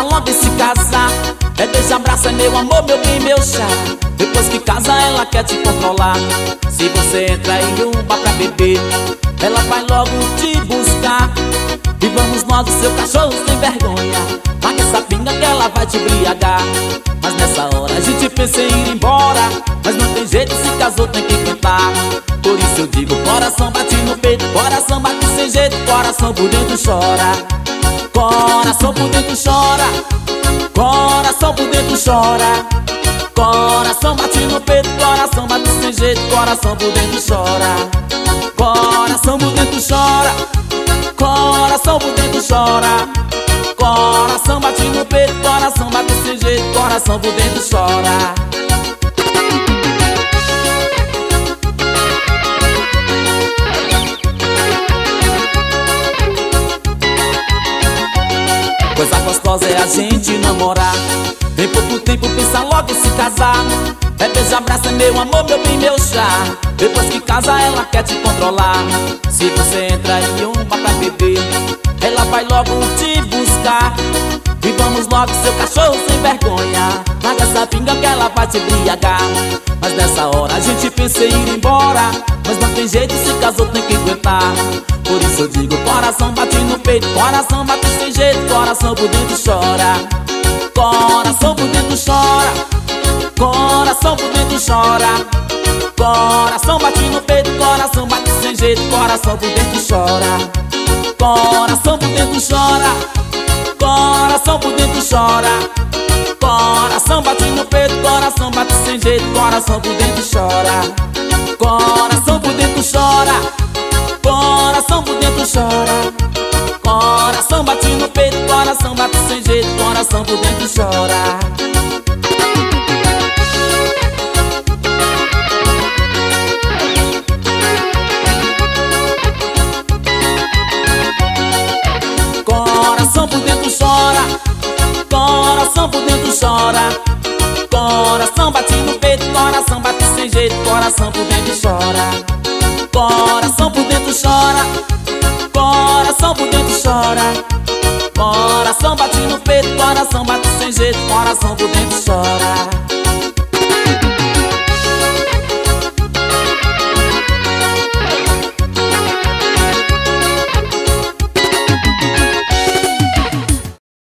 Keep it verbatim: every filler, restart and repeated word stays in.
logo em se casar. É beijo, abraço, é meu amor, meu bem, meu chá. Depois que casa ela quer te controlar. Se você entra em um bar pra beber, ela vai logo te buscar. E vamos logo, seu cachorro sem vergonha, larga essa pinga que ela vai te embriagar. Mas nessa hora a gente pensa em ir embora, mas não tem jeito, se casou tem que aguentar. Por isso eu digo, coração bate no peito, coração bate sem jeito, coração por dentro chora. Coração por dentro chora, coração por dentro chora. Coração bate no peito, coração bate sem jeito, coração por dentro chora. Coração por dentro chora, coração por dentro chora. Coração bate no peito, coração bate sem jeito, coração por dentro chora. Coisa gostosa é a gente namorar. Em pouco tempo pensa logo em se casar. É beijo, abraço, é meu amor, meu bem, meu chá. Depois que casa ela quer te controlar. Se você entra em um bar pra beber, ela vai logo te buscar. E vamos logo, seu cachorro sem vergonha, larga essa pinga que ela vai te embriagar. Mas nessa hora a gente pensa em ir embora, mas não tem jeito, se casou tem que aguentar. Por isso eu digo, coração bate no peito, coração bate sem jeito, coração por dentro chora. Coração por dentro chora, coração por dentro chora. Coração bate no peito, coração bate sem jeito, coração por dentro chora. Coração por dentro chora, coração por dentro chora. Coração bate no peito, coração bate sem jeito, coração por dentro chora. Coração por dentro chora, coração por dentro chora. Coração bate no peito, coração bate sem jeito, coração por dentro chora. Coração por dentro chora, coração por dentro chora. Coração bate no peito, coração bate sem jeito, coração por dentro chora. Coração por dentro chora, coração por dentro chora. Coração bate no peito, coração bate sem jeito, coração por dentro chora.